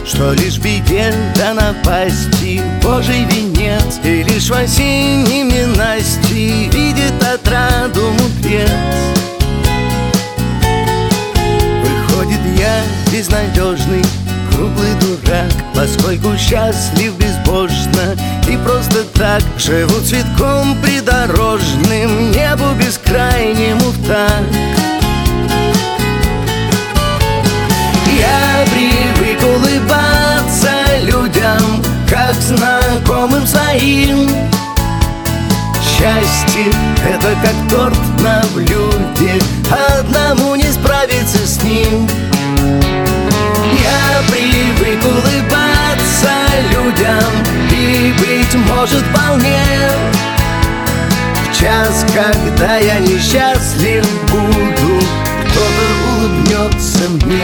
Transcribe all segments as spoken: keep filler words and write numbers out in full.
что лишь в беде до напасти Божий венец, и лишь в осеннем ненастье видит отраду мудрец. Выходит, я безнадежный, круглый дурак, поскольку счастлив безбожно и просто так живу цветком придорожным, небу бескрайнему в такт. Я привык улыбаться людям, как знакомым своим. Счастье — это как торт на блюде, одному не справиться с ним. Я привык улыбаться людям, и, быть может, вполне в час, когда я несчастлив буду, кто-то улыбнется мне.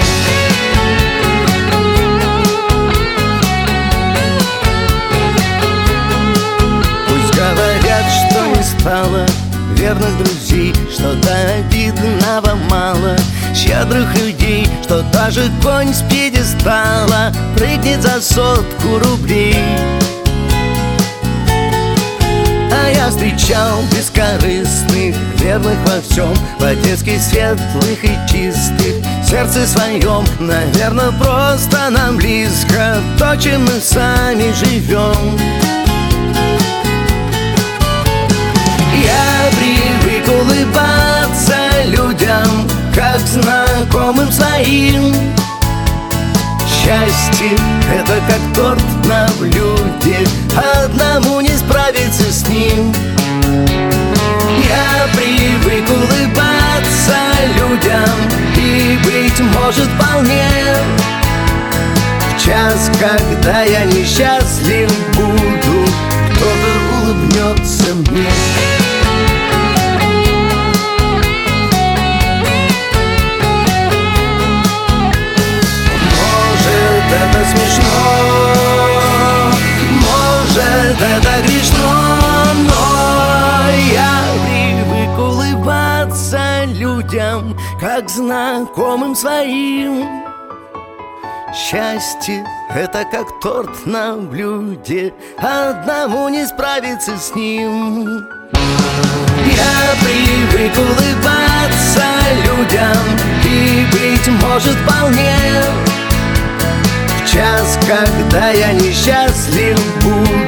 Пусть говорят, что не стало верных друзей, что-то обидного мало, щедрых людей, что даже конь с пьедестала прыгнет за сотку рублей. А я встречал бескорыстных, верных во всем, по-детски светлых и чистых, в сердце своем, наверное, просто нам близко то, чем мы сами живем. Я привык улыбаться людям, как знакомым своим. Счастье — это как торт на блюде, одному не справиться с ним. Я привык улыбаться людям, и, быть может, вполне в час, когда я несчастлив буду, кто-то улыбнется мне. Это смешно, может, это грешно, но я привык улыбаться людям, как знакомым своим. Счастье — это как торт на блюде, одному не справиться с ним. Я привык улыбаться людям, и, быть может, вполне в час, когда я несчастлив буду,